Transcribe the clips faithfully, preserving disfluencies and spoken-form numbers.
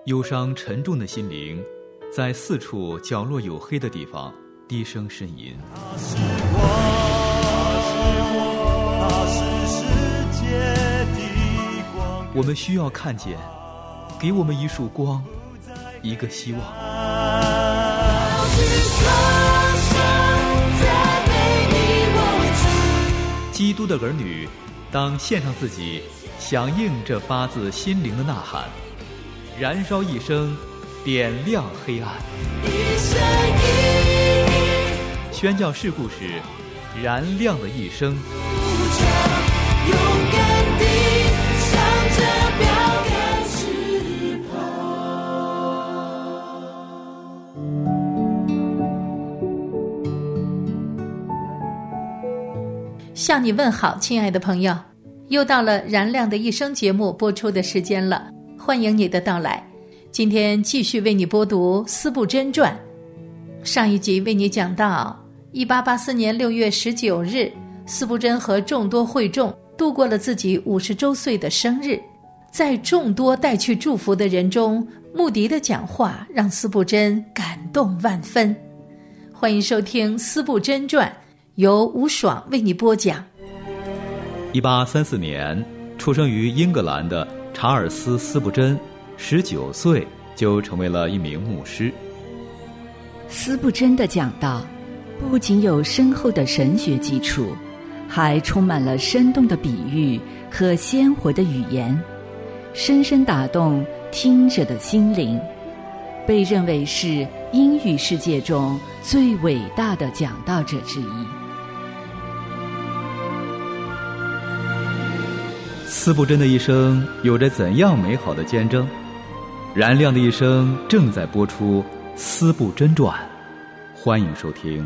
忧伤沉重的心灵在四处角落有黑的地方低声呻吟。 他是我，他是世界的光。 我们需要看见，给我们一束光，一个希望。基督的儿女当献上自己，响应这发自心灵的呐喊，燃烧一生，点亮黑暗。宣教士故事，燃亮的一生。 勇敢地向着标杆直跑。 向你问好，亲爱的朋友，又到了燃亮的一生节目播出的时间了，欢迎你的到来。今天继续为你播读司布真传。上一集为你讲到一八八四年六月十九日，司布真和众多会众度过了自己五十周岁的生日。在众多带去祝福的人中，穆迪的讲话让司布真感动万分。欢迎收听司布真传，由吴爽为你播讲。 一八三四年出生于英格兰的查尔斯·司布真十九岁就成为了一名牧师。 司布真的讲道不仅有深厚的神学基础，还充满了生动的比喻和鲜活的语言，深深打动听者的心灵，被认为是英语世界中最伟大的讲道者之一。 司布真的一生有着怎样美好的见证？燃亮的一生正在播出《司布真传》，欢迎收听。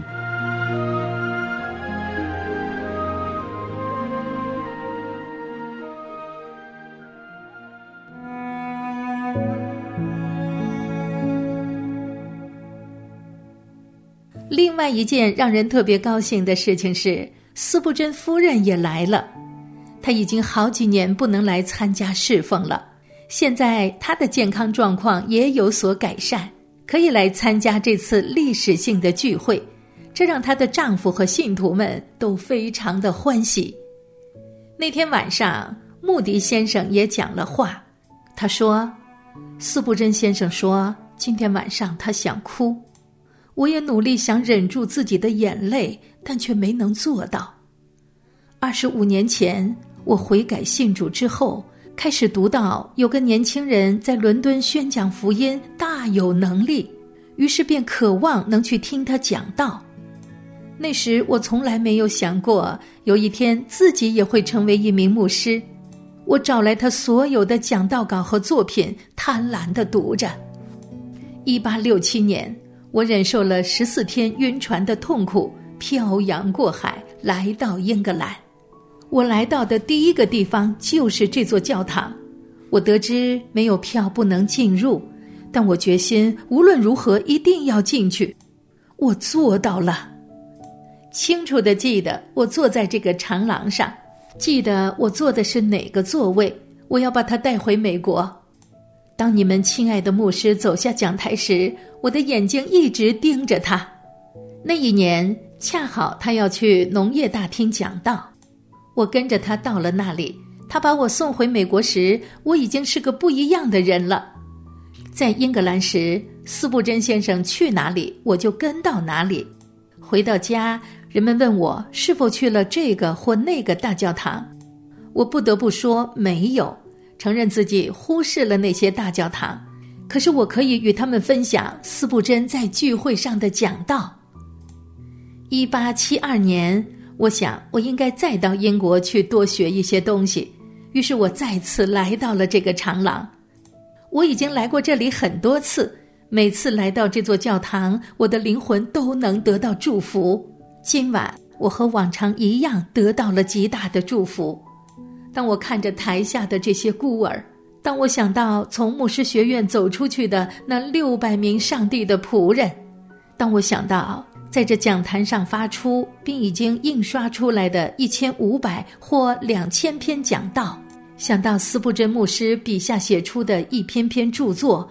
另外一件让人特别高兴的事情是，司布真夫人也来了。她已经好几年不能来参加侍奉了，现在她的健康状况也有所改善，可以来参加这次历史性的聚会，这让她的丈夫和信徒们都非常的欢喜。那天晚上，穆迪先生也讲了话，他说，司布真先生说今天晚上他想哭，我也努力想忍住自己的眼泪，但却没能做到。二十五年前我悔改信主之后，开始读到有个年轻人在伦敦宣讲福音大有能力，于是便渴望能去听他讲道。那时我从来没有想过有一天自己也会成为一名牧师。我找来他所有的讲道稿和作品，贪婪地读着。一八六七年，我忍受了十四天晕船的痛苦，漂洋过海来到英格兰。我来到的第一个地方就是这座教堂。我得知没有票不能进入，但我决心无论如何一定要进去。我做到了。清楚地记得我坐在这个长廊上，记得我坐的是哪个座位，我要把它带回美国。当你们亲爱的牧师走下讲台时，我的眼睛一直盯着他。那一年恰好他要去农业大厅讲道，我跟着他到了那里。他把我送回美国时，我已经是个不一样的人了。在英格兰时，司布真先生去哪里，我就跟到哪里。回到家，人们问我是否去了这个或那个大教堂，我不得不说没有，承认自己忽视了那些大教堂。可是我可以与他们分享司布真在聚会上的讲道。一八七二年，我想我应该再到英国去多学一些东西，于是我再次来到了这个长廊。我已经来过这里很多次，每次来到这座教堂，我的灵魂都能得到祝福。今晚我和往常一样得到了极大的祝福。当我看着台下的这些孤儿，当我想到从牧师学院走出去的那六百名上帝的仆人，当我想到在这讲坛上发出并已经印刷出来的一千五百或两千篇讲道，想到司布真牧师笔下写出的一篇篇著作，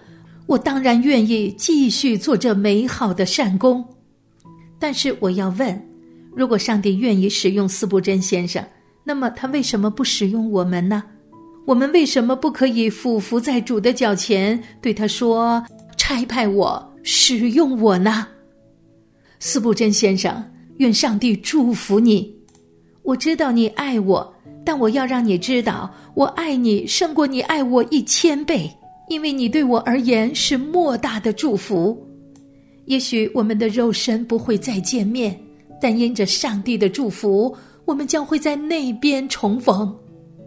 我当然愿意继续做这美好的善功。但是我要问，如果上帝愿意使用司布真先生，那么他为什么不使用我们呢？我们为什么不可以俯伏在主的脚前，对他说，差派我，使用我呢？司布真先生，愿上帝祝福你。我知道你爱我，但我要让你知道，我爱你胜过你爱我一千倍，因为你对我而言是莫大的祝福。也许我们的肉身不会再见面，但因着上帝的祝福，我们将会在那边重逢。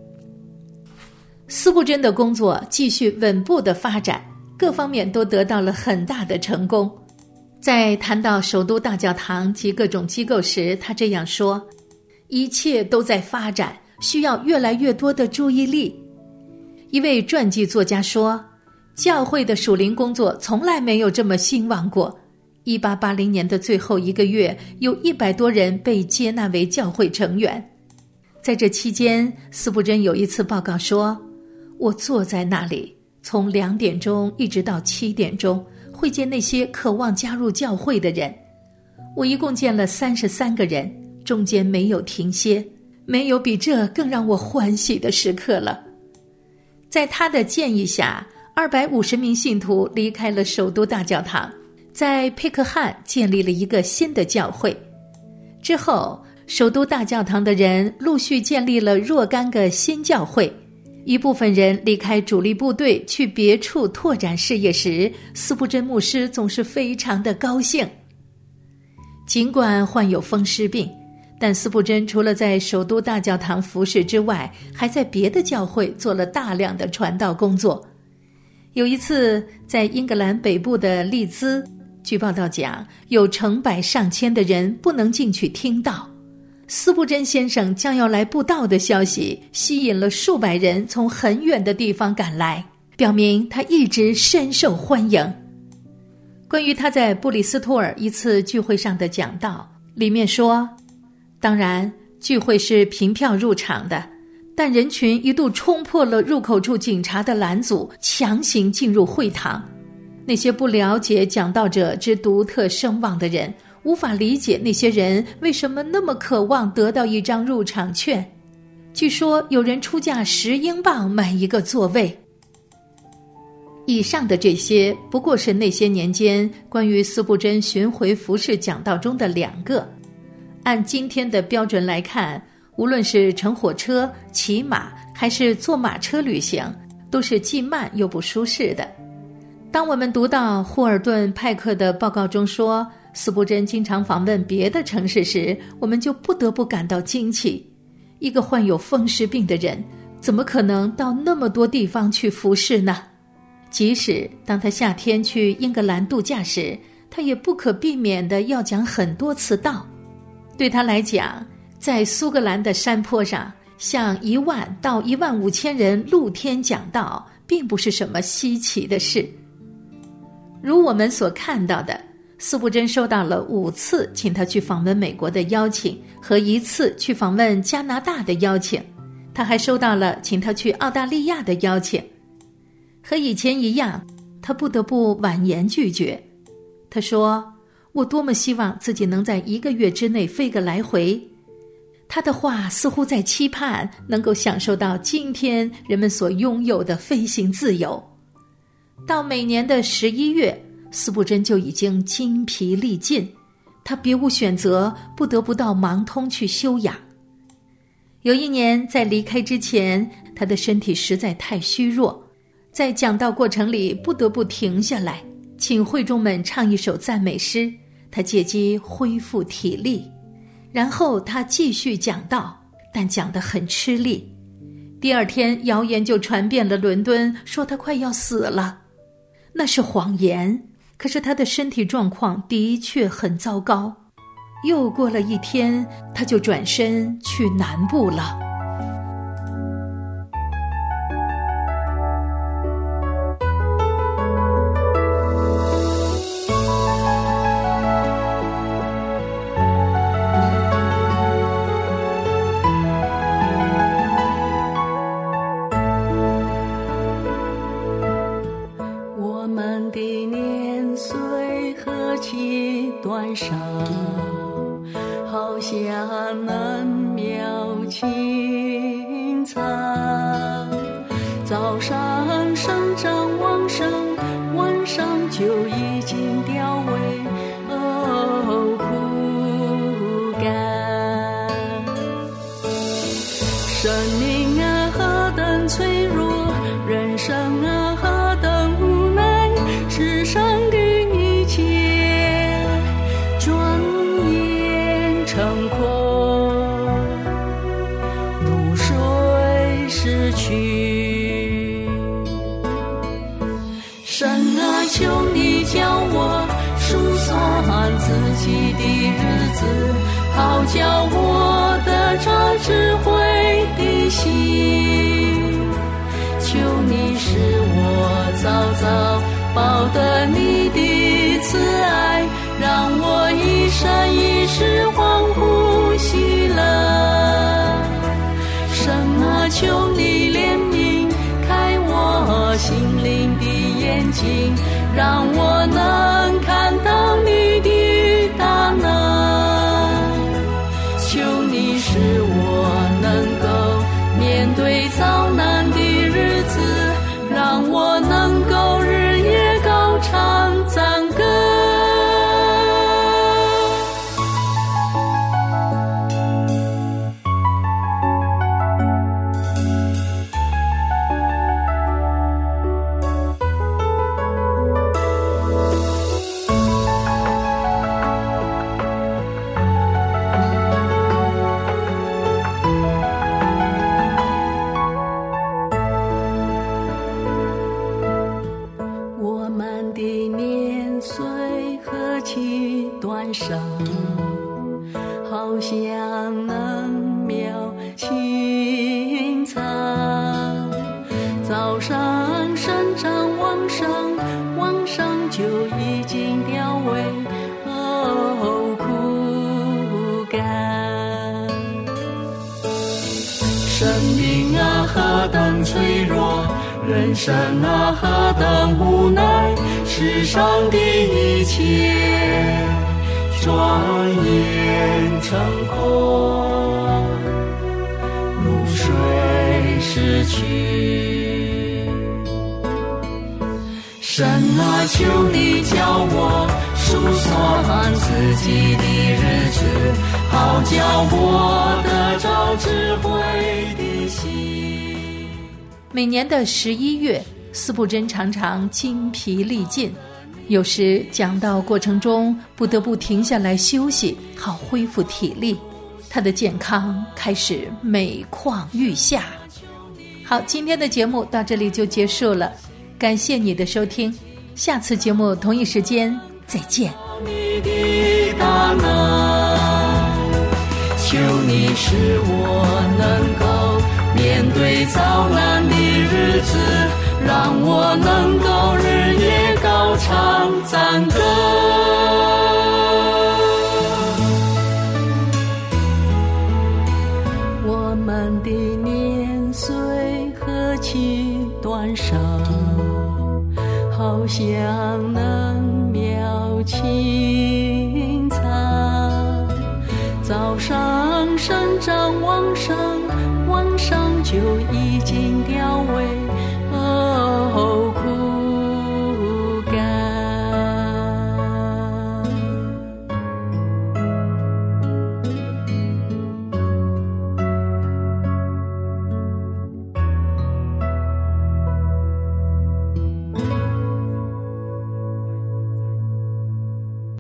司布真的工作继续稳步的发展，各方面都得到了很大的成功。在谈到首都大教堂及各种机构时，他这样说，一切都在发展，需要越来越多的注意力。一位传记作家说，教会的属灵工作从来没有这么兴旺过。一八八零年的最后一个月，有一百多人被接纳为教会成员。在这期间，司布真有一次报告说，我坐在那里，从两点钟一直到七点钟，会见那些渴望加入教会的人。我一共见了三十三个人，中间没有停歇，没有比这更让我欢喜的时刻了。在他的建议下，二百五十名信徒离开了首都大教堂，在佩克汉建立了一个新的教会。之后，首都大教堂的人陆续建立了若干个新教会。一部分人离开主力部队去别处拓展事业时，司布真牧师总是非常的高兴。尽管患有风湿病，但司布真除了在首都大教堂服侍之外，还在别的教会做了大量的传道工作。有一次，在英格兰北部的利兹，据报道讲，有成百上千的人不能进去听道。司布真先生将要来布道的消息吸引了数百人从很远的地方赶来，表明他一直深受欢迎。关于他在布里斯托尔一次聚会上的讲道，里面说，当然聚会是凭票入场的，但人群一度冲破了入口处警察的拦阻，强行进入会堂。那些不了解讲道者之独特声望的人，无法理解那些人为什么那么渴望得到一张入场券。据说有人出价十英镑买一个座位。以上的这些不过是那些年间关于司布真巡回服侍讲道中的两个。按今天的标准来看，无论是乘火车、骑马还是坐马车旅行，都是既慢又不舒适的。当我们读到霍尔顿派克的报告中说，司布真经常访问别的城市时，我们就不得不感到惊奇。一个患有风湿病的人，怎么可能到那么多地方去服侍呢？即使当他夏天去英格兰度假时，他也不可避免地要讲很多次道。对他来讲，在苏格兰的山坡上，向一万到一万五千人露天讲道，并不是什么稀奇的事。如我们所看到的，司布真收到了五次请他去访问美国的邀请和一次去访问加拿大的邀请，他还收到了请他去澳大利亚的邀请。和以前一样，他不得不婉言拒绝。他说，我多么希望自己能在一个月之内飞个来回。他的话似乎在期盼能够享受到今天人们所拥有的飞行自由。到每年的十一月，司布真就已经精疲力尽，他别无选择，不得不到芒通去休养。有一年在离开之前，他的身体实在太虚弱，在讲道过程里不得不停下来，请会众们唱一首赞美诗，他借机恢复体力。然后他继续讲道，但讲得很吃力。第二天谣言就传遍了伦敦，说他快要死了。那是谎言，可是他的身体状况的确很糟糕。又过了一天，他就转身去南部了。 短少，好像嫩苗青草，早上生长旺盛，晚上就已经凋萎，哦，枯干。生命啊，何等脆弱，人生啊，何等无奈，世上的一切转眼成空，如水逝去。神啊，求你教我数算自己的日子，好叫我得着智慧的心。求你使我早早报得你的慈爱，让我一生一世欢呼喜乐。神啊，求你怜悯，开我心灵的眼睛，让我能看到你的大能。求你使我能够面对遭难的日子，让我能够日夜高唱赞歌。好像嫩苗青草，早上生长旺盛，晚上就已经凋萎，哦，枯干。生命啊，何等脆弱，人生啊，何等无奈，世上的一切转眼成空，如水逝去。神啊，求你教我数算自己的日子，好叫我得着智慧的心。 每年的十一月，司布真常常精疲力尽，有时讲道过程中不得不停下来休息，好恢复体力。他的健康开始每况愈下。好，今天的节目到这里就结束了，感谢你的收听，下次节目同一时间再见。 你的大能，求你使我能够面对遭难的日子，让我能够日夜高唱赞歌。我们的年岁何其短少，好像嫩苗青草，早上生长旺盛，晚上就已经凋萎。